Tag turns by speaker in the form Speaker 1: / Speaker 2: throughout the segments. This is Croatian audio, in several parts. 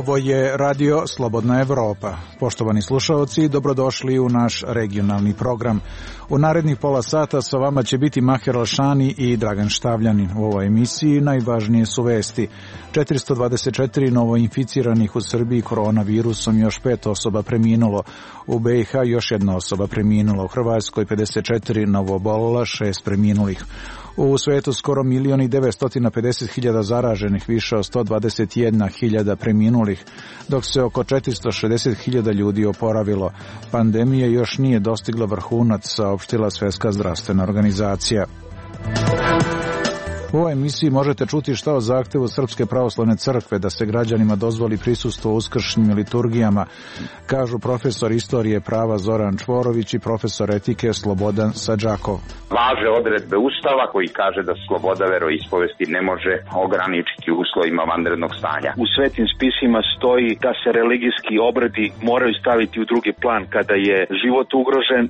Speaker 1: Ovo je Radio Slobodna Evropa. Poštovani slušaoci, dobrodošli u naš regionalni program. U narednih pola sata sa vama će biti Maher Alšani i Dragan Štavljanin. U ovoj emisiji najvažnije su vesti. 424 novoinficiranih u Srbiji koronavirusom, još 5 osoba preminulo. U BiH još 1 osoba preminula. U Hrvatskoj 54 novoobolila, 6 preminulih. U svetu skoro 1.950.000 zaraženih, više od 121.000 preminulih, dok se oko 460.000 ljudi oporavilo. Pandemija još nije dostigla vrhunac, saopštila Svjetska zdravstvena organizacija. U ovoj emisiji možete čuti šta o zahtevu Srpske pravoslavne crkve da se građanima dozvoli prisustvo u uskršnjim liturgijama, kažu profesor istorije prava Zoran Čvorović i profesor etike Slobodan Sadžakov.
Speaker 2: Važe odredbe Ustava koji kaže da sloboda veroispovesti ne može ograničiti uslovima vanrednog stanja.
Speaker 3: U svetim spisima stoji da se religijski obredi moraju staviti u drugi plan kada je život ugrožen.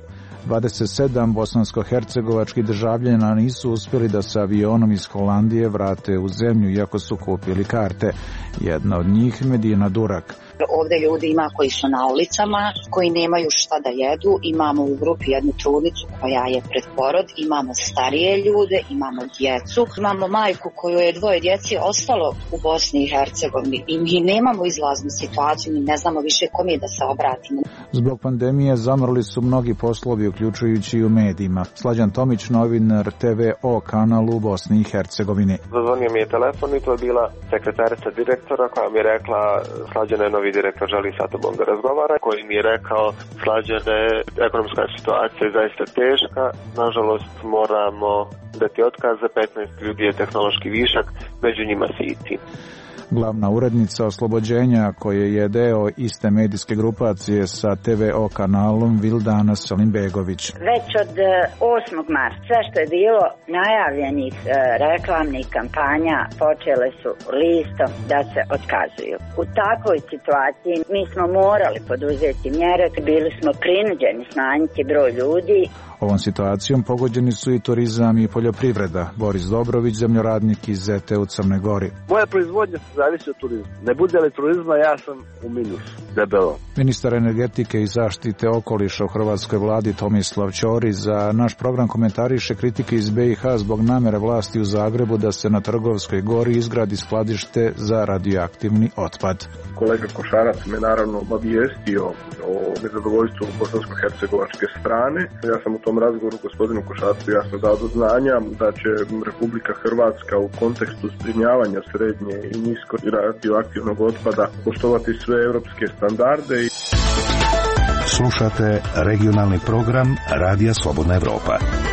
Speaker 1: 27 bosansko-hercegovačkih državljana nisu uspjeli da se avionom iz Holandije vrate u zemlju, iako su kupili karte. Jedna od njih, Medina Durak.
Speaker 4: Ovdje ljudi ima koji su na ulicama, koji nemaju šta da jedu. Imamo u grupi jednu trudnicu koja je pred porod, imamo starije ljude, imamo djecu, imamo majku koju je 2 djece ostalo u Bosni i Hercegovini i mi nemamo izlaznu situaciju, mi ne znamo više kome da se obratimo.
Speaker 1: Zbog pandemije zamrli su mnogi poslovi, uključujući i u medijima. Slađan Tomić, novinar TVO kanalu u Bosni i Hercegovini.
Speaker 5: Zazvonio mi je telefon i to je bila sekretarica direktora koja mi je rekla: Slađan je novi direktor, želi sa tobom da razgovara, koji mi je rekao: Slađane, ekonomska situacija je zaista teška, nažalost moramo dati otkaz, za 15 ljudi je tehnološki višak, među njima si i ti.
Speaker 1: Glavna urednica Oslobođenja, koje je deo iste medijske grupacije sa TVO kanalom, Vildana Salimbegović.
Speaker 6: Već od 8. marta sve što je bilo najavljenih reklamnih kampanja počele su listom da se otkazuju. U takvoj situaciji mi smo morali poduzeti mjere, bili smo prinuđeni smanjiti broj ljudi.
Speaker 1: Ovom situacijom pogođeni su i turizam i poljoprivreda. Boris Dobrović, zemljoradnik iz Zete u Crnoj Gori.
Speaker 7: Moja proizvodnja zavisi od turizma. Ne bude li turizma, ja sam u minusu, debelo.
Speaker 1: Ministar energetike i zaštite okoliša u hrvatskoj vladi Tomislav Ćorić za naš program komentariše kritike iz BiH zbog namere vlasti u Zagrebu da se na Trgovskoj gori izgradi skladište za radioaktivni otpad.
Speaker 8: Kolega Košarac me naravno obavijestio o nezadovoljstvu bosansko-hercegovačke strane. Ja sam u tom razgovoru gospodinu Košarcu jasno dao do znanja da će Republika Hrvatska u kontekstu zbrinjavanja srednje i nisko radioaktivnog otpada poštovati sve evropske standarde.
Speaker 9: Slušate regionalni program Radija Slobodna Evropa.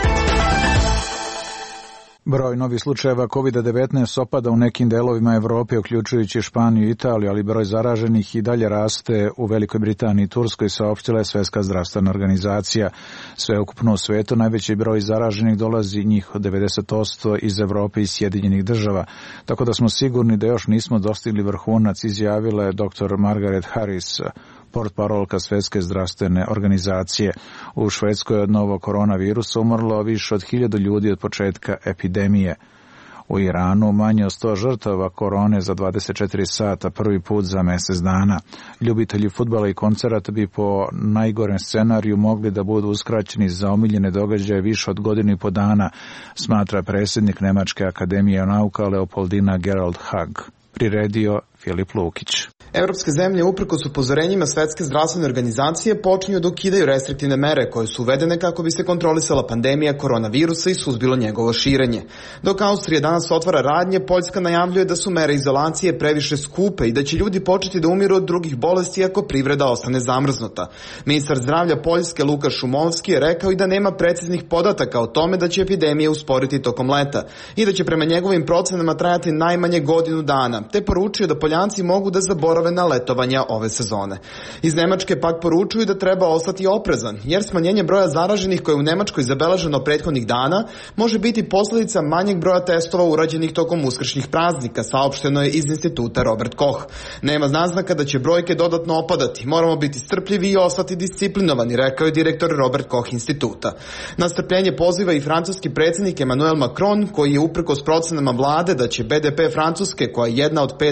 Speaker 1: Broj novih slučajeva COVID-19 opada u nekim delovima Evrope, uključujući Španiju i Italiju, ali broj zaraženih i dalje raste u Velikoj Britaniji i Turskoj, saopštila je Svjetska zdravstvena organizacija. Sveukupno u svetu najveći broj zaraženih dolazi njih od 90% iz Evrope i Sjedinjenih država, tako da smo sigurni da još nismo dostigli vrhunac, izjavila je dr. Margaret Harris, portparolka Svjetske zdravstvene organizacije. U Švedskoj od novog koronavirusa umrlo više od 1000 ljudi od početka epidemije. U Iranu manje od 100 žrtava korone za 24 sata, prvi put za mjesec dana. Ljubitelji fudbala i koncerata bi po najgorem scenariju mogli da budu uskraćeni za omiljene događaje više od godinu i po dana, smatra predsjednik Nemačke akademije nauka Leopoldina Gerald Hag. Priredio Filip Lukić.
Speaker 10: Evropske zemlje, uprkos upozorenjima Svetske zdravstvene organizacije, počinju da ukidaju restriktivne mere koje su uvedene kako bi se kontrolisala pandemija koronavirusa i suzbilo njegovo širenje. Dok Austrija danas otvara radnje, Poljska najavljuje da su mere izolacije previše skupe i da će ljudi početi da umiru od drugih bolesti ako privreda ostane zamrznuta. Ministar zdravlja Poljske Lukaš Šumovski je rekao i da nema preciznih podataka o tome da će epidemija usporiti tokom leta i da će prema njegovim procenama trajati najmanje godinu dana, te poručio da Poljanci mogu da zaborave na letovanja ove sezone. Iz Nemačke pak poručuju da treba ostati oprezan, jer smanjenje broja zaraženih koje je u Nemačkoj zabeleženo prethodnih dana može biti posljedica manjeg broja testova urađenih tokom uskršnjih praznika, saopšteno je iz instituta Robert Koch. Nema naznaka da će brojke dodatno opadati. Moramo biti strpljivi i ostati disciplinovani, rekao je direktor Robert Koch instituta. Na strpljenje poziva i francuski predsjednik Emmanuel Macron, koji je uprkos procenama vlade da će BDP Francuske, koja je jedna od 5 najpogođenijih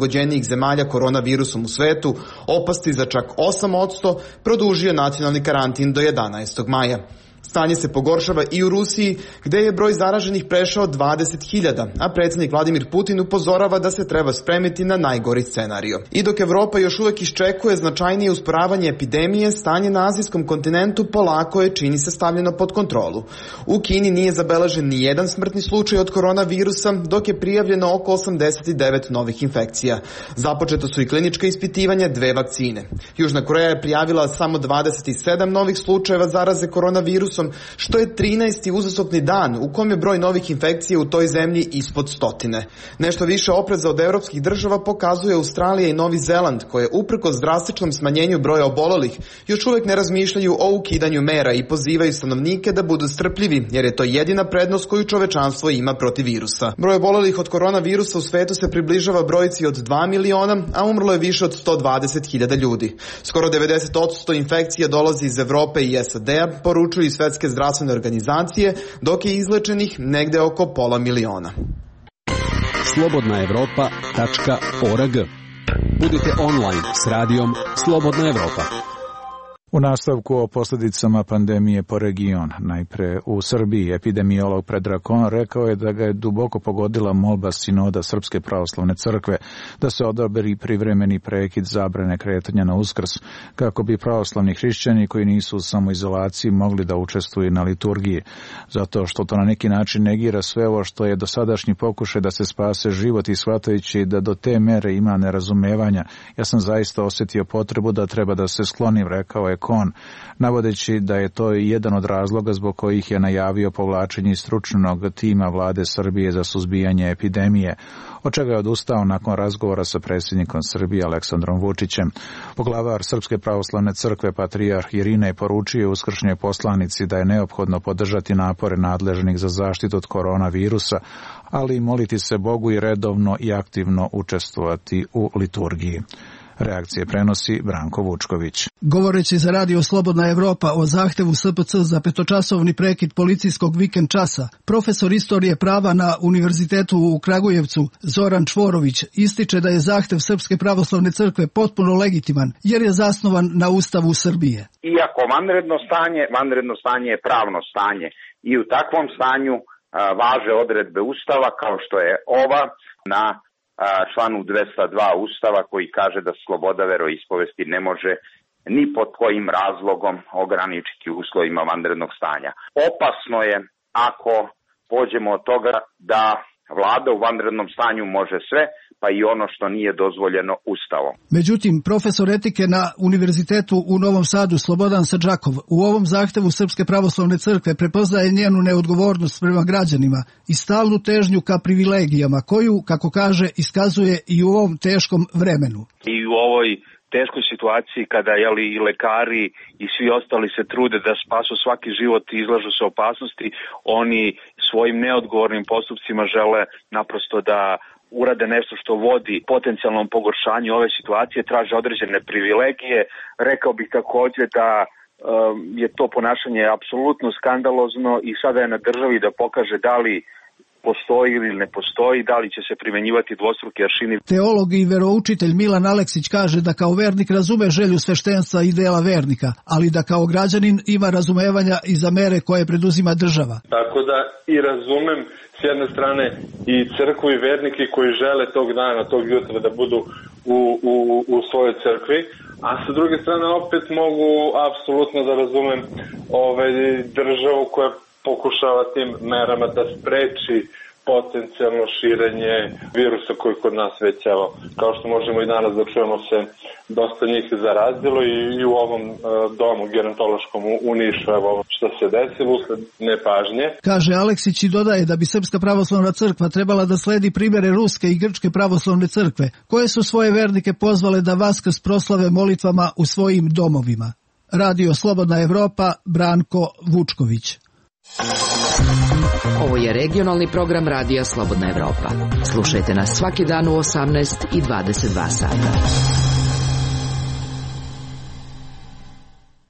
Speaker 10: najpogođenijih zemalja koronavirusom u svetu, opasti za čak 8%, produžio nacionalni karantin do 11. maja. Stanje se pogoršava i u Rusiji, gde je broj zaraženih prešao 20.000, a predsjednik Vladimir Putin upozorava da se treba spremiti na najgori scenario. I dok Evropa još uvek iščekuje značajnije usporavanje epidemije, stanje na azijskom kontinentu polako je, čini se, stavljeno pod kontrolu. U Kini nije zabeležen ni jedan smrtni slučaj od koronavirusa, dok je prijavljeno oko 89 novih infekcija. Započeto su i klinička ispitivanja 2 vakcine. Južna Koreja je prijavila samo 27 novih slučajeva zaraze koronavirusom, što je 13. uzastopni dan u kom je broj novih infekcija u toj zemlji ispod 100. Nešto više opreza od evropskih država pokazuje Australija i Novi Zeland, koje uprkos drastičnom smanjenju broja obolelih još uvek ne razmišljaju o ukidanju mera i pozivaju stanovnike da budu strpljivi, jer je to jedina prednost koju čovečanstvo ima protiv virusa. Broj obolelih od koronavirusa u svetu se približava brojci od 2 miliona, a umrlo je više od 120.000 ljudi. Skoro 90% infekcija dolazi iz Evrope i SAD-a, poručuju i Svetske zdravstvene organizacije, dok je izlečenih negde oko 500.000.
Speaker 11: slobodnaevropa.org. Budite online s radijom Slobodna Evropa.
Speaker 1: U nastavku o posljedicama pandemije po region, najpre u Srbiji, epidemiolog Predrag Kon rekao je da ga je duboko pogodila molba sinoda Srpske pravoslavne crkve da se odaberi privremeni prekid zabrane kretanja na Uskrs, kako bi pravoslavni hrišćani koji nisu u samoizolaciji mogli da učestvuju na liturgiji, zato što to na neki način negira sve ovo što je dosadašnji pokušaj da se spase život i shvatajući da do te mere ima nerazumevanja. Ja sam zaista osjetio potrebu da treba da se sklonim, rekao je Kon, navodeći da je to jedan od razloga zbog kojih je najavio povlačenje stručnog tima vlade Srbije za suzbijanje epidemije, od čega je odustao nakon razgovora sa predsjednikom Srbije Aleksandrom Vučićem. Poglavar Srpske pravoslavne crkve patrijarh Irinej poručio uskršnjoj poslanici da je neophodno podržati napore nadležnih za zaštitu od koronavirusa, ali i moliti se Bogu i redovno i aktivno učestvovati u liturgiji. Reakcije prenosi Branko Vučković.
Speaker 12: Govoreći za Radio Slobodna Evropa o zahtevu SPC za 5-časovni prekid policijskog vikend časa, profesor istorije prava na Univerzitetu u Kragujevcu Zoran Čvorović ističe da je zahtev Srpske pravoslavne crkve potpuno legitiman, jer je zasnovan na Ustavu Srbije.
Speaker 2: Iako vanredno stanje je pravno stanje i u takvom stanju važe odredbe Ustava kao što je ova na članu 202 Ustava koji kaže da sloboda veroispovesti ne može ni pod kojim razlogom ograničiti uslovima vanrednog stanja. Opasno je ako pođemo od toga da vlada u vanrednom stanju može sve, pa i ono što nije dozvoljeno Ustavom.
Speaker 12: Međutim, profesor etike na Univerzitetu u Novom Sadu Slobodan Sadžakov u ovom zahtevu Srpske pravoslavne crkve prepoznaje njenu neodgovornost prema građanima i stalnu težnju ka privilegijama koju, kako kaže, iskazuje i u ovom teškom vremenu.
Speaker 3: I u ovoj teškoj situaciji kada i lekari i svi ostali se trude da spasu svaki život i izlažu se opasnosti, oni svojim neodgovornim postupcima žele naprosto da urade nešto što vodi potencijalnom pogoršanju ove situacije, traže određene privilegije. Rekao bih također da je to ponašanje apsolutno skandalozno i sada je na državi da pokaže da li postoji ili ne postoji, da li će se primenjivati dvostruki aršini.
Speaker 12: Teolog i veroučitelj Milan Aleksić kaže da kao vernik razume želju sveštenstva i dela vernika, ali da kao građanin ima razumevanja i za mere koje preduzima država.
Speaker 13: Tako da i razumem s jedne strane i crkvu i vernike koji žele tog dana, tog jutra da budu u svojoj crkvi, a sa druge strane opet mogu apsolutno da razumem državu koja pokušava tim merama da spreči potencijalno širenje virusa koji kod nas već, kao što možemo i danas da čujemo, se dosta njih zarazilo i u ovom domu gerontološkom u Nišu, evo što se desilo usled nepažnje.
Speaker 12: Kaže Aleksić i dodaje da bi Srpska pravoslavna crkva trebala da sledi primjere Ruske i Grčke pravoslavne crkve, koje su svoje vernike pozvale da Vaskrs proslave molitvama u svojim domovima. Radio Slobodna Evropa, Branko Vučković.
Speaker 14: Ovo je regionalni program Radija Slobodna Evropa. Slušajte nas svaki dan u 18 i 22 sata.
Speaker 1: Ovo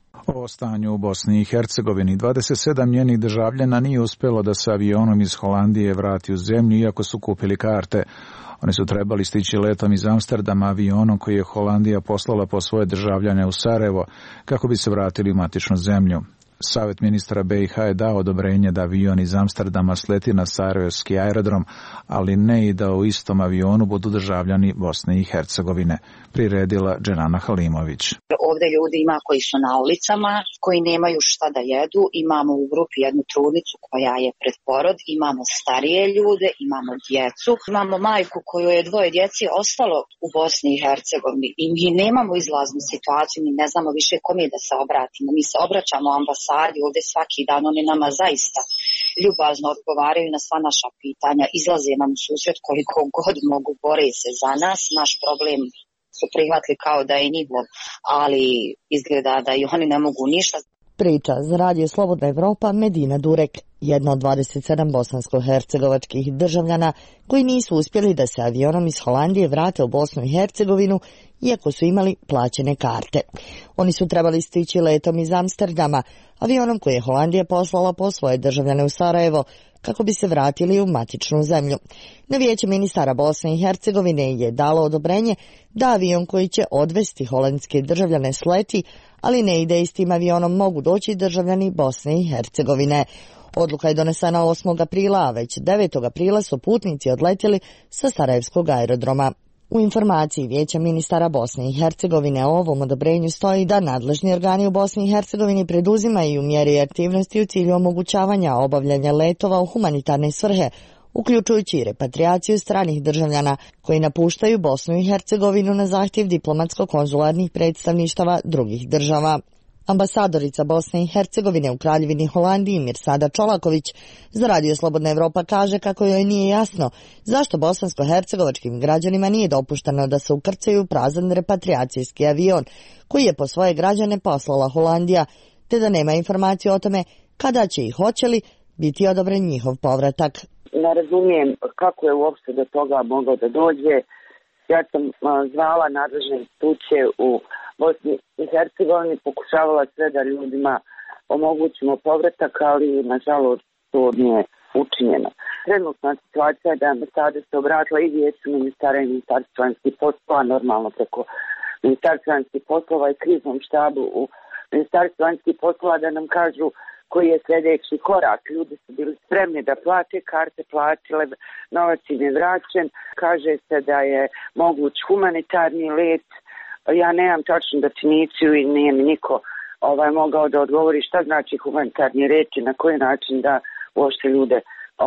Speaker 1: O stanju u Bosni i Hercegovini. 27 njenih državljana nije uspelo da se avionom iz Holandije vrati u zemlju, iako su kupili karte. Oni su trebali stići letom iz Amsterdama avionom koji je Holandija poslala po svoje državljane u Sarajevo kako bi se vratili u matičnu zemlju. Savet ministra BiH je dao odobrenje da avion iz Amsterdama sleti na sarajevski aerodrom, ali ne i da u istom avionu budu državljani Bosne i Hercegovine, priredila Dženana Halimović.
Speaker 4: Ovde ljudi ima koji su na ulicama, koji nemaju šta da jedu, imamo u grupi jednu trudnicu koja je pred porod, imamo starije ljude, imamo djecu, imamo majku koju je 2 djeci ostalo u Bosni i Hercegovini i mi nemamo izlaznu situaciju, mi ne znamo više kome da se obratimo, mi se obraćamo ambasadi ovde svaki dan, oni nama zaista ljubazno odgovaraju na sva naša pitanja, izlaze nam u susret koliko god mogu, bore se za nas, naš problem su prihvatili kao da je njihov, ali izgleda da i oni ne mogu ništa.
Speaker 15: Priča za Radio Slobodna Evropa Medina Durek, jedna od 27 bosansko-hercegovačkih državljana koji nisu uspjeli da se avionom iz Holandije vrate u Bosnu i Hercegovinu, iako su imali plaćene karte. Oni su trebali stići letom iz Amsterdama, avionom koji je Holandija poslala po svoje državljane u Sarajevo, kako bi se vratili u matičnu zemlju. Na Vijeće ministara Bosne i Hercegovine je dalo odobrenje da avion koji će odvesti holandske državljane sleti, ali ne ide istim avionom mogu doći državljani Bosne i Hercegovine. Odluka je donesena 8. aprila, a već 9. aprila su putnici odletjeli sa sarajevskog aerodroma. U informaciji Vijeća ministara Bosne i Hercegovine o ovom odobrenju stoji da nadležni organi u Bosni i Hercegovini preduzimaju mjere i aktivnosti u cilju omogućavanja obavljanja letova u humanitarne svrhe, uključujući i repatriaciju stranih državljana koji napuštaju Bosnu i Hercegovinu na zahtjev diplomatsko-konzularnih predstavništava drugih država. Ambasadorica Bosne i Hercegovine u Kraljevini Holandiji Mirsada Čolaković za Radio Slobodna Evropa kaže kako joj nije jasno zašto bosansko-hercegovačkim građanima nije dopušteno da se ukrcaju prazan repatriacijski avion koji je po svoje građane poslala Holandija, te da nema informacije o tome kada će i hoće li biti odobren njihov povratak.
Speaker 16: Ne razumijem kako je uopšte do toga moglo da dođe. Ja sam zvala nadležne institucije u Bosni i Hercegovini, pokušavala sve da ljudima omogućimo povratak, ali nažalost to nije učinjeno. Trenutna situacija je da ambasada se obratila i Vijeću ministara i Ministarstva vanjskih poslova, normalno preko Ministarstva vanjskih poslova i kriznom štabu u Ministarstvu vanjskih poslova da nam kažu koji je sljedeći korak. Ljudi su bili spremni da plate, karte platile, novac im je vraćen. Kaže se da je moguć humanitarni let. Ja nemam tačnu definiciju i nije mi niko mogao da odgovori šta znači humanitarni red i na koji način da uopšte ljude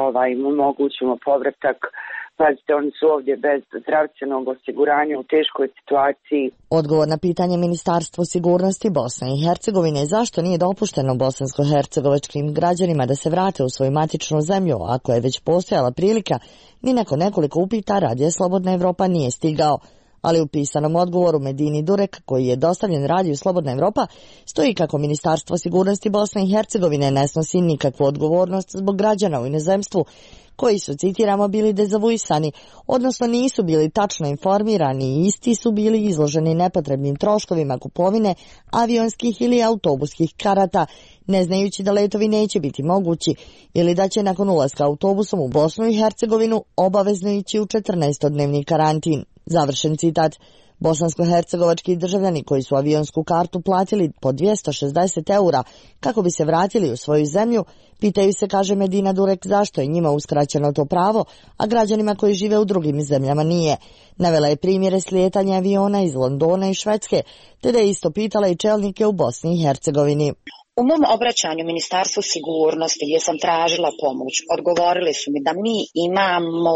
Speaker 16: omogućimo povratak. Pazite, oni su ovdje bez zdravstvenog osiguranja u teškoj situaciji.
Speaker 15: Odgovor na pitanje Ministarstvu sigurnosti Bosne i Hercegovine je zašto nije dopušteno bosansko-hercegovačkim građanima da se vrate u svoju matičnu zemlju, ako je već postojala prilika, ni nakon nekoliko upita Radio Slobodna Evropa nije stigao. Ali u pisanom odgovoru Medini Durek, koji je dostavljen Radiju Slobodna Evropa, stoji kako Ministarstvo sigurnosti Bosne i Hercegovine ne snosi nikakvu odgovornost zbog građana u inozemstvu koji su, citiramo, bili dezavuisani, odnosno nisu bili tačno informirani i isti su bili izloženi nepotrebnim troškovima kupovine avionskih ili autobuskih karata, ne znajući da letovi neće biti mogući ili da će nakon ulaska autobusom u Bosnu i Hercegovinu obavezno ići u 14-dnevni karantin. Završen citat. Bosansko-hercegovački državljani koji su avionsku kartu platili po 260 eura kako bi se vratili u svoju zemlju, pitaju se, kaže Medina Durek, zašto je njima uskraćeno to pravo, a građanima koji žive u drugim zemljama nije. Navela je primjere slijetanja aviona iz Londona i Švedske, te da je isto pitala i čelnike u Bosni i Hercegovini.
Speaker 4: U mom obraćanju Ministarstvu sigurnosti gdje sam tražila pomoć, odgovorili su mi da mi imamo,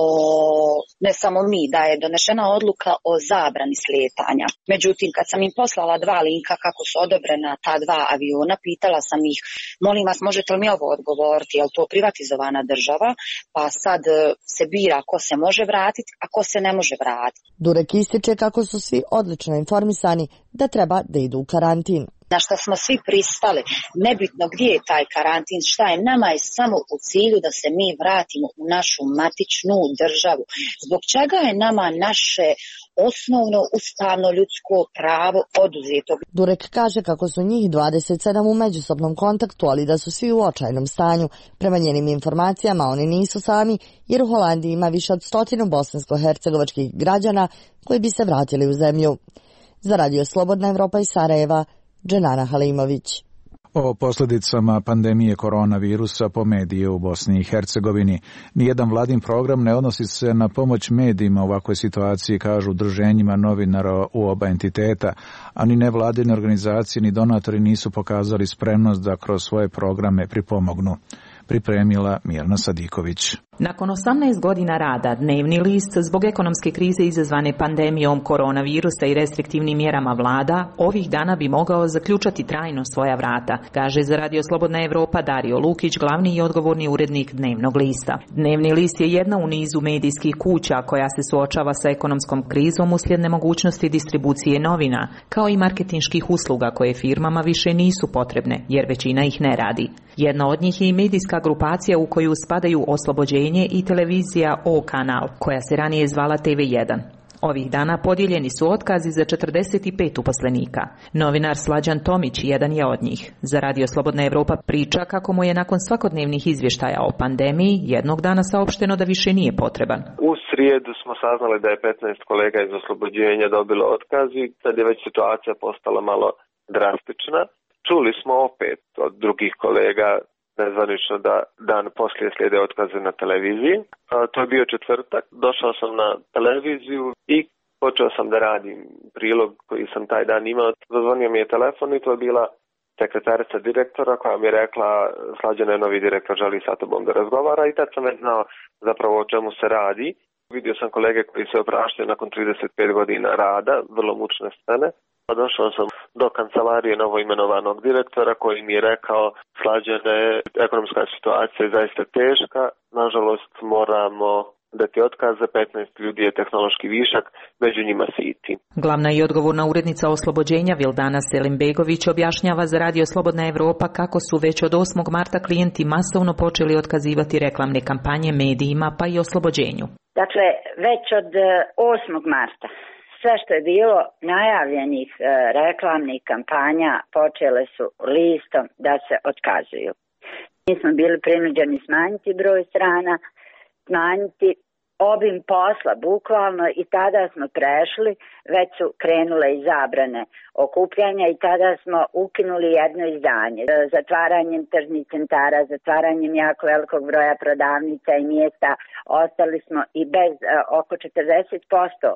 Speaker 4: ne samo mi, da je donešena odluka o zabrani slijetanja. Međutim, kad sam im poslala 2 linka kako su odobrena ta 2 aviona, pitala sam ih, molim vas, možete li mi ovo odgovoriti, je li to privatizovana država, pa sad se bira ko se može vratiti, a ko se ne može vratiti.
Speaker 15: Durek ističe kako su svi odlično informisani da treba da idu u karantin.
Speaker 4: na što smo svi pristali, nebitno gdje je taj karantin, šta je, nama je samo u cilju da se mi vratimo u našu matičnu državu. Zbog čega je nama naše osnovno ustavno ljudsko pravo oduzeto?
Speaker 15: Durek kaže kako su njih 27 u međusobnom kontaktu, ali da su svi u očajnom stanju. Prema njenim informacijama oni nisu sami, jer u Holandiji ima više od 100 bosansko-hercegovačkih građana koji bi se vratili u zemlju. Za Radio Slobodna Evropa iz Sarajeva, Dženana Halimović.
Speaker 1: O posljedicama pandemije koronavirusa po medije u Bosni i Hercegovini. Nijedan vladin program ne odnosi se na pomoć medijima u ovakvoj situaciji, kažu udruženjima novinara u oba entiteta, a ni nevladine organizacije ni donatori nisu pokazali spremnost da kroz svoje programe pripomognu. Pripremila Mirna Sadiković.
Speaker 17: Nakon 18 godina rada, Dnevni list zbog ekonomske krize izazvane pandemijom koronavirusa i restriktivnim mjerama vlada, ovih dana bi mogao zaključati trajno svoja vrata, kaže za Radio Slobodna Evropa Dario Lukić, glavni i odgovorni urednik Dnevnog lista. Dnevni list je jedna u nizu medijskih kuća koja se suočava sa ekonomskom krizom uslijed nemogućnosti distribucije novina, kao i marketinških usluga koje firmama više nisu potrebne, jer većina ih ne radi. Jedna od njih je i medijska grupacija u koju spadaju Oslobođenje i televizija O kanal, koja se ranije zvala TV1. Ovih dana podijeljeni su otkazi za 45 uposlenika. Novinar Slađan Tomić jedan je od njih. Za Radio Slobodna Evropa priča kako mu je nakon svakodnevnih izvještaja o pandemiji jednog dana saopšteno da više nije potreban.
Speaker 5: U srijedu smo saznali da je 15 kolega iz Oslobođenja dobilo otkaz i sad je već situacija postala malo drastična. Čuli smo opet od drugih kolega nezvanično da dan poslije slijede otkaze na televiziji. To je bio četvrtak. Došao sam na televiziju i počeo sam da radim prilog koji sam taj dan imao. Zazvonio mi je telefon i to je bila sekretarica direktora koja mi je rekla Slađan je novi direktor, želi sa tobom da razgovara i tad sam već znao zapravo o čemu se radi. Vidio sam kolege koji se opraštaju nakon 35 godina rada, vrlo mučne scene. Došao sam do kancelarije novoimenovanog direktora koji mi je rekao Slađane, ekonomska situacija je zaista teška, nažalost moramo dati otkaze, 15 ljudi je tehnološki višak, među njima si i ti.
Speaker 17: Glavna i odgovorna urednica Oslobođenja Vildana Selimbegović objašnjava za Radio Slobodna Evropa kako su već od 8. marta klijenti masovno počeli otkazivati reklamne kampanje medijima pa i Oslobođenju.
Speaker 6: Dakle, već od 8. marta sve što je bilo najavljenih reklamnih kampanja počele su listom da se otkazuju. Mi smo bili prinuđeni smanjiti broj strana, smanjiti obim posla bukvalno i tada smo prešli, već su krenule i zabrane okupljanja i tada smo ukinuli jedno izdanje. Zatvaranjem tržnih centara, zatvaranjem jako velikog broja prodavnica i mjesta ostali smo i bez oko 40%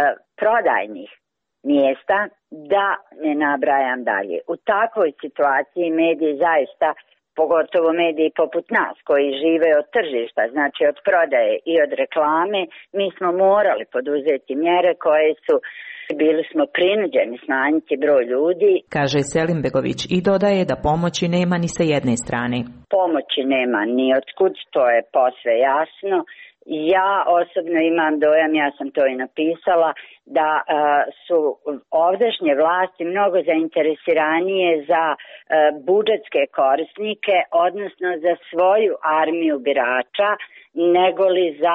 Speaker 6: prodajnih mjesta, da ne nabrajam dalje. U takvoj situaciji mediji zaista, pogotovo mediji poput nas koji žive od tržišta, znači od prodaje i od reklame, mi smo morali poduzeti mjere koje su bili smo prinuđeni smanjiti broj ljudi.
Speaker 17: Kaže Selimbegović i dodaje da pomoći nema ni sa jedne strane.
Speaker 6: Pomoći nema ni otkud, to je posve jasno. Ja osobno imam dojam, ja sam to i napisala, da su ovdašnje vlasti mnogo zainteresiranije za budžetske korisnike, odnosno za svoju armiju birača, nego li za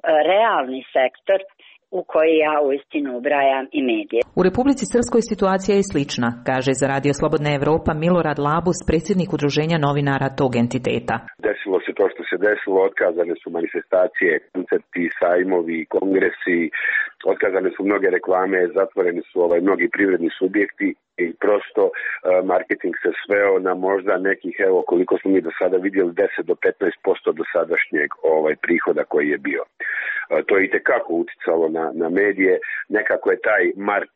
Speaker 6: realni sektor u koji ja uistinu ubrajam i medije.
Speaker 17: U Republici Srpskoj situacija je slična, kaže za Radio Slobodna Evropa Milorad Labus, predsjednik udruženja novinara tog entiteta.
Speaker 18: Desilo se to što se desilo, otkazane su manifestacije, koncerti, sajmovi, kongresi, otkazane su mnoge reklame, zatvoreni su mnogi privredni subjekti i prosto marketing se sveo na možda nekih, evo koliko smo mi do sada vidjeli, 10 do 15% do sadašnjeg prihoda koji je bio. To je itekako uticalo na medije, nekako je taj mart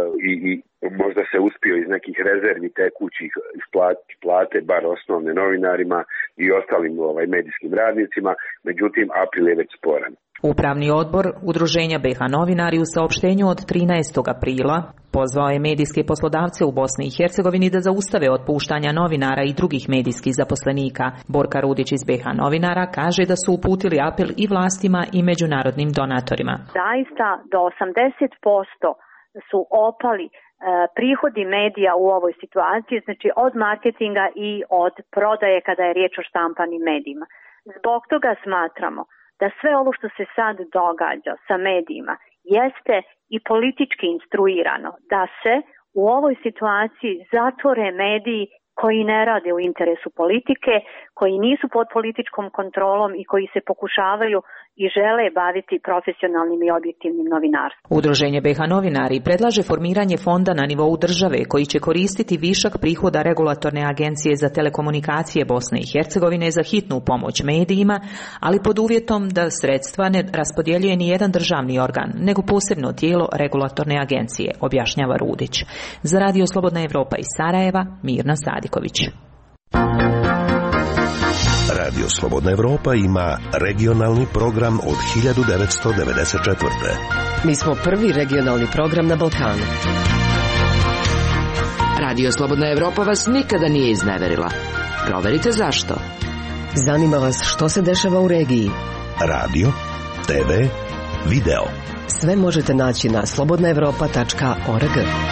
Speaker 18: i možda se uspio iz nekih rezervi tekućih isplatiti plate, bar osnovne novinarima i ostalim medijskim radnicima, međutim april je već sporan.
Speaker 17: Upravni odbor Udruženja BiH novinari u saopštenju od 13. aprila pozvao je medijske poslodavce u Bosni i Hercegovini da zaustave otpuštanja novinara i drugih medijskih zaposlenika. Borka Rudić iz BiH novinara kaže da su uputili apel i vlastima i međunarodnim donatorima.
Speaker 19: Zaista do 80% su opali prihodi medija u ovoj situaciji, znači od marketinga i od prodaje kada je riječ o štampanim medijima. Zbog toga smatramo da sve ovo što se sad događa sa medijima jeste i politički instruirano, da se u ovoj situaciji zatvore mediji koji ne rade u interesu politike, koji nisu pod političkom kontrolom i koji se pokušavaju i žele baviti profesionalnim i objektivnim novinarstvom.
Speaker 17: Udruženje BiH novinari predlaže formiranje fonda na nivou države koji će koristiti višak prihoda Regulatorne agencije za telekomunikacije Bosne i Hercegovine za hitnu pomoć medijima, ali pod uvjetom da sredstva ne raspodjeljuje ni jedan državni organ, nego posebno tijelo Regulatorne agencije, objašnjava Rudić. Za Radio Slobodna Evropa iz Sarajeva, Mirna Sadiković.
Speaker 9: Radio Slobodna Evropa ima regionalni program od 1994.
Speaker 14: Mi smo prvi regionalni program na Balkanu. Radio Slobodna Evropa vas nikada nije izneverila. Proverite zašto. Zanima vas što se dešava u regiji.
Speaker 9: Radio, TV, video.
Speaker 14: Sve možete naći na slobodnaevropa.org.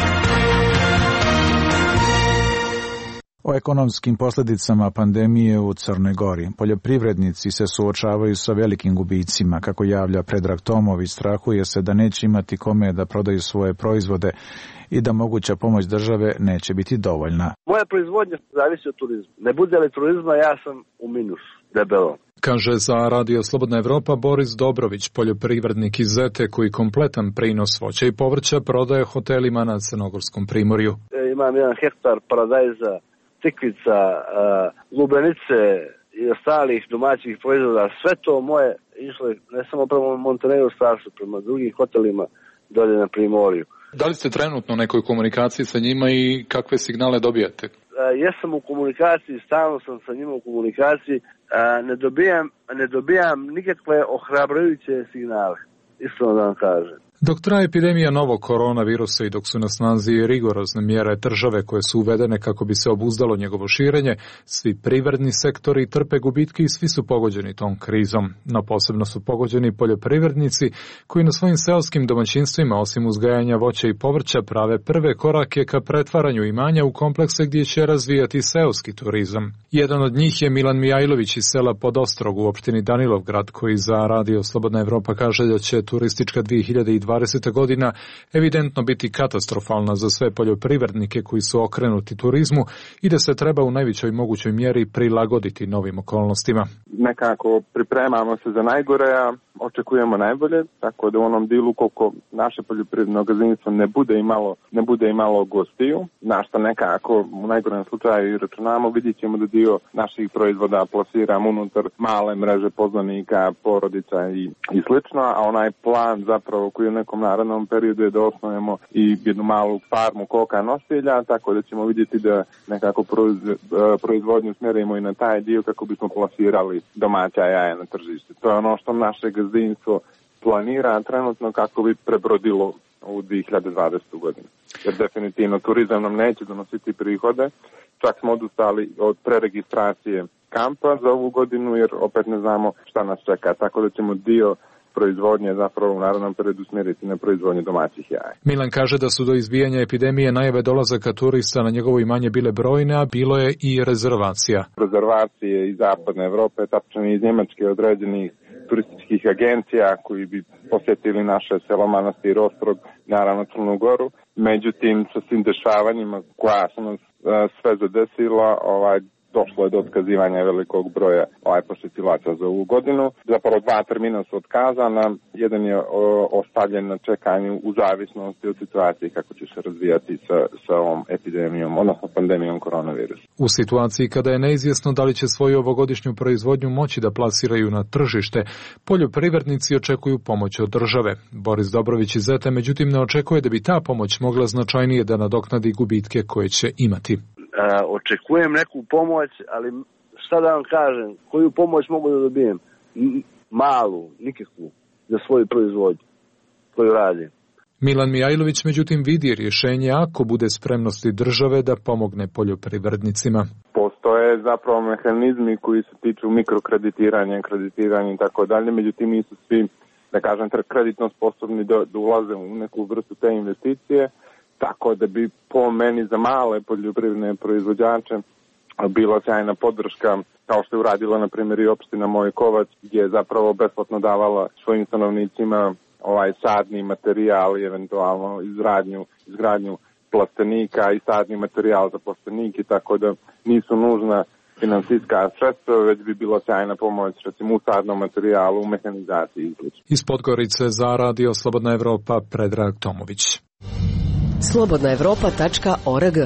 Speaker 1: O ekonomskim posljedicama pandemije u Crnoj Gori. Poljoprivrednici se suočavaju sa velikim gubicima. Kako javlja Predrag Tomović, strahuje se da neće imati kome da prodaju svoje proizvode i da moguća pomoć države neće biti dovoljna.
Speaker 7: Moja proizvodnja zavisi od turizma. Ne bude li turizma, ja sam u minusu, debelo.
Speaker 20: Kaže za Radio Slobodna Evropa Boris Dobrović, poljoprivrednik iz Zete koji kompletan prinos voća i povrća prodaje hotelima na Crnogorskom primorju.
Speaker 7: Imam 1 hektar paradajza, tikvica, lubenice i ostalih domaćih proizvoda. Sve to moje išlo ne samo prema Montenegro staršu, prema drugim hotelima dolje na primorju.
Speaker 20: Da li ste trenutno u nekoj komunikaciji sa njima i kakve signale dobijate?
Speaker 7: Jesam u komunikaciji, stalno sam sa njima u komunikaciji. Ne dobijam nikakve ohrabrujuće signale, iskreno da vam kažem.
Speaker 20: Dok traje epidemija novog koronavirusa i dok su na snazi rigorozne mjere države koje su uvedene kako bi se obuzdalo njegovo širenje, svi privredni sektori trpe gubitke i svi su pogođeni tom krizom. No posebno su pogođeni poljoprivrednici koji na svojim seoskim domaćinstvima osim uzgajanja voća i povrća prave prve korake ka pretvaranju imanja u komplekse gdje će razvijati seoski turizam. Jedan od njih je Milan Mijajlović iz sela Podostrog u opštini Danilovgrad koji za Radio Slobodna Evropa kaže da će turistička 2020. godina evidentno biti katastrofalna za sve poljoprivrednike koji su okrenuti turizmu i da se treba u najvećoj mogućoj mjeri prilagoditi novim okolnostima.
Speaker 21: Nekako pripremamo se za najgore, a očekujemo najbolje, tako da u onom dilu koliko naše poljoprivredno gazdinstvo ne bude imalo gostiju, na što nekako u najgorem slučaju i računamo, vidjet ćemo da dio naših proizvoda plasiramo unutar male mreže poznanika, porodica i slično, a onaj plan zapravo koji u nekom narednom periodu je da osnovimo i jednu malu farmu koka nosilja, tako da ćemo vidjeti da nekako proizvodnju smjerimo i na taj dio kako bismo plasirali domaća jaja na tržište. To je ono što naše gazdinstvo planira trenutno kako bi prebrodilo u 2020. godinu. Jer definitivno turizam nam neće donositi prihode, čak smo odustali od preregistracije kampa za ovu godinu jer opet ne znamo šta nas čeka, tako da ćemo dio proizvodnje zapravo u narednom periodu smjeriti na proizvodnje domaćih jaja.
Speaker 20: Milan kaže da su do izbijanja epidemije najave dolazaka turista na njegovo imanje bile brojne, a bilo je i rezervacija.
Speaker 21: Rezervacije iz zapadne Evrope, tačno iz Njemačke određenih turističkih agencija koji bi posjetili naše selo Manastir Ostrog, naravno Crnu Goru. Međutim, sa svim dešavanjima koja su nas sve zadesila, došlo je do otkazivanja velikog broja posjetilaca za ovu godinu. Zapravo 2 termina su otkazana, jedan je ostavljen na čekanju u zavisnosti od situacije kako će se razvijati sa ovom epidemijom, odnosno pandemijom koronavirusa.
Speaker 20: U situaciji kada je neizvjesno da li će svoju ovogodišnju proizvodnju moći da plasiraju na tržište, poljoprivrednici očekuju pomoć od države. Boris Dobrović iz Zete međutim ne očekuje da bi ta pomoć mogla značajnije da nadoknadi gubitke koje će imati.
Speaker 7: Očekujem neku pomoć, ali šta da vam kažem, koju pomoć mogu da dobijem? Malu, nikakvu, za svoju proizvodnju koju radim.
Speaker 20: Milan Mijajlović međutim vidi rješenje ako bude spremnosti države da pomogne poljoprivrednicima.
Speaker 21: Postoje zapravo mehanizmi koji se tiču mikrokreditiranja, kreditiranja i tako dalje, međutim nisu svi, da kažem, kreditno sposobni da ulaze u neku vrstu te investicije. tako da bi po meni za male poljoprivredne proizvođače bila sjajna podrška, kao što je uradila na primjer i opština Moj Kovac, gdje je zapravo besplatno davala svojim stanovnicima sadni materijal i eventualno izgradnju plastenika i sadni materijal za plastenike, tako da nisu nužna finansijska sredstva, već bi bilo sjajna pomoć recimo u sadnom materijalu, u mehanizaciji i sl.
Speaker 20: Iz Podgorice za Radio Slobodna Evropa Predrag Tomović.
Speaker 14: slobodnaevropa.org.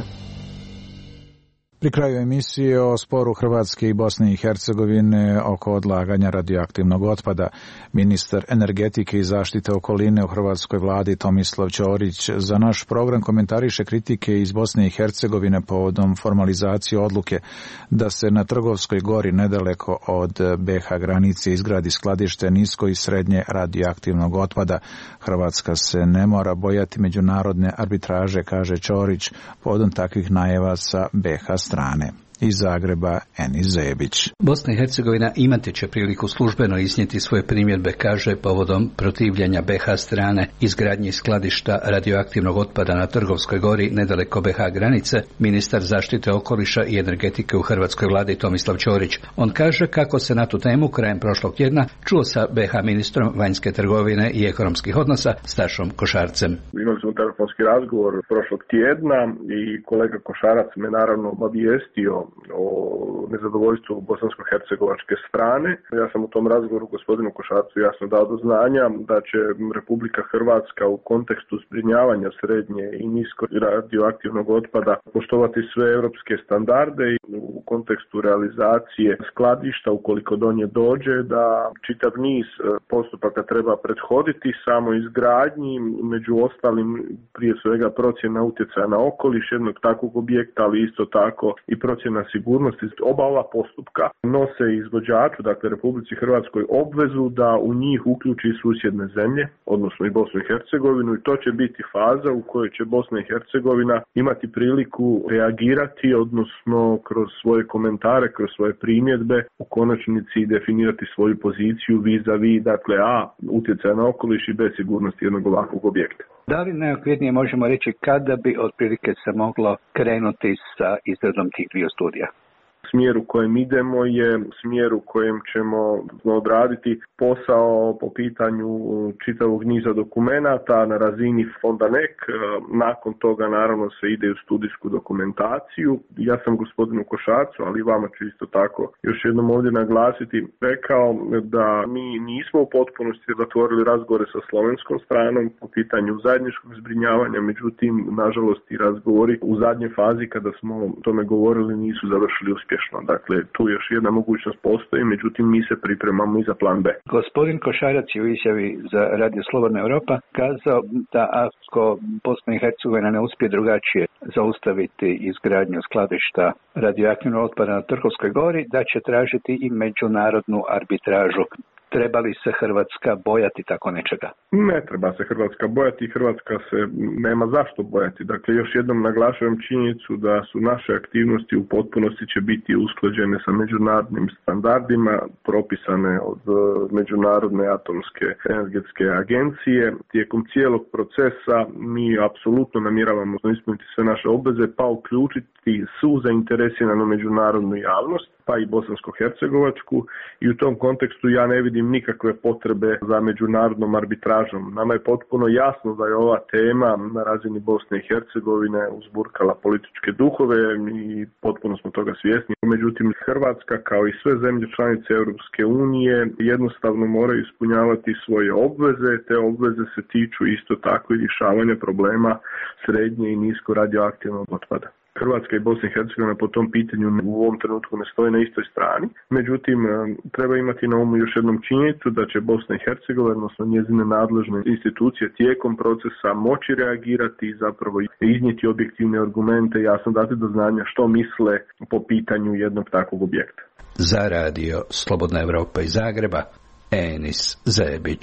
Speaker 1: Pri kraju emisije o sporu Hrvatske i Bosne i Hercegovine oko odlaganja radioaktivnog otpada, ministar energetike i zaštite okoline u hrvatskoj vladi Tomislav Ćorić za naš program komentariše kritike iz Bosne i Hercegovine povodom formalizacije odluke da se na Trgovskoj gori nedaleko od BH granice izgradi skladište nisko i srednje radioaktivnog otpada. Hrvatska se ne mora bojati međunarodne arbitraže, kaže Ćorić, povodom takvih najava sa BH strane. Iz Zagreba Enis Zebić.
Speaker 8: Bosna i Hercegovina imati će priliku službeno iznijeti svoje primjedbe, kaže, povodom protivljenja BH strane izgradnji skladišta radioaktivnog otpada na Trgovskoj gori nedaleko BH granice, ministar zaštite okoliša i energetike u hrvatskoj vladi Tomislav Ćorić. On kaže kako se na tu temu krajem prošlog tjedna čuo sa BH ministrom vanjske trgovine i ekonomskih odnosa Stašom Košarcem.
Speaker 22: Imali smo telefonski razgovor prošlog tjedna i kolega Košarac me naravno obavijestio o nezadovoljstvu bosansko-hercegovačke strane. Ja sam u tom razgovoru gospodinu Košarcu jasno dao do znanja da će Republika Hrvatska u kontekstu zbrinjavanja srednje i nisko radioaktivnog otpada poštovati sve europske standarde i u kontekstu realizacije skladišta, ukoliko do nje dođe, da čitav niz postupaka treba prethoditi samo izgradnji, među ostalim prije svega procjena utjecaja na okoliš jednog takvog objekta, ali isto tako i procjena sigurnosti. Oba ova postupka nose izvođaču, dakle Republici Hrvatskoj, obvezu da u njih uključi susjedne zemlje, odnosno i Bosnu i Hercegovinu, i to će biti faza u kojoj će Bosna i Hercegovina imati priliku reagirati, odnosno kroz svoje komentare, kroz svoje primjedbe u konačnici definirati svoju poziciju vis-a-vis, dakle utjecaj na okoliš i bez sigurnosti jednog ovakvog objekta.
Speaker 8: Da li najokvirnije možemo reći kada bi otprilike se moglo krenuti sa izradom tih dviju studija?
Speaker 22: Smjer u kojem idemo je smjer u kojem ćemo odraditi posao po pitanju čitavog niza dokumenata na razini fonda NEK. Nakon toga naravno se ide u studijsku dokumentaciju. Ja sam gospodinu Košarcu, ali i vama ću isto tako još jednom ovdje naglasiti, rekao da mi nismo u potpunosti zatvorili razgovore sa slovenskom stranom po pitanju zajedničkog zbrinjavanja, međutim, nažalost, i razgovori u zadnjoj fazi kada smo o tome govorili nisu završili uspješno. Dakle, tu još jedna mogućnost postoji, međutim mi se pripremamo i za plan B.
Speaker 8: Gospodin Košarac je u izjavi za Radio Slobodna Evropa kazao da ako Bosna i Hercegovina ne uspije drugačije zaustaviti izgradnju skladišta radioaktivnog otpada na Trgovskoj gori, da će tražiti i međunarodnu arbitražu. Treba li se Hrvatska bojati tako nečega?
Speaker 22: Ne treba se Hrvatska bojati, Hrvatska se nema zašto bojati. Dakle, još jednom naglašavam činjenicu da su naše aktivnosti u potpunosti će biti usklađene sa međunarodnim standardima, propisane od Međunarodne atomske energetske agencije. Tijekom cijelog procesa mi apsolutno namjeravamo ispuniti sve naše obveze, pa uključiti svu zainteresiranu međunarodnu javnost, pa i bosansko-hercegovačku, i u tom kontekstu ja ne vidim nikakve potrebe za međunarodnom arbitražom. Nama je potpuno jasno da je ova tema na razini Bosne i Hercegovine uzburkala političke duhove i potpuno smo toga svjesni. Međutim, Hrvatska kao i sve zemlje članice Europske unije jednostavno moraju ispunjavati svoje obveze. Te obveze se tiču isto tako i rješavanja problema srednje i nisko radioaktivnog otpada. Hrvatska i Bosna i Hercegovina po tom pitanju u ovom trenutku ne stoji na istoj strani. Međutim, treba imati na umu još jednom činjenicu da će Bosna i Hercegovina, odnosno njezine nadležne institucije tijekom procesa moći reagirati i zapravo iznijeti objektivne argumente, jasno dati do znanja što misle po pitanju jednog takvog objekta.
Speaker 8: Za Radio Slobodna Evropa iz Zagreba, Enis Zebić.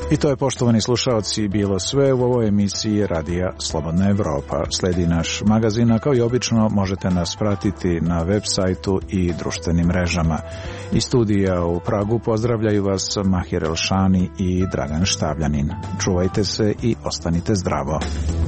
Speaker 1: I to je, poštovani slušaoci, bilo sve u ovoj emisiji Radija Slobodna Evropa. Sledi naš magazin, a kao i obično možete nas pratiti na web sajtu i društvenim mrežama. Iz studija u Pragu pozdravljaju vas Mahir Elšani i Dragan Štavljanin. Čuvajte se i ostanite zdravo.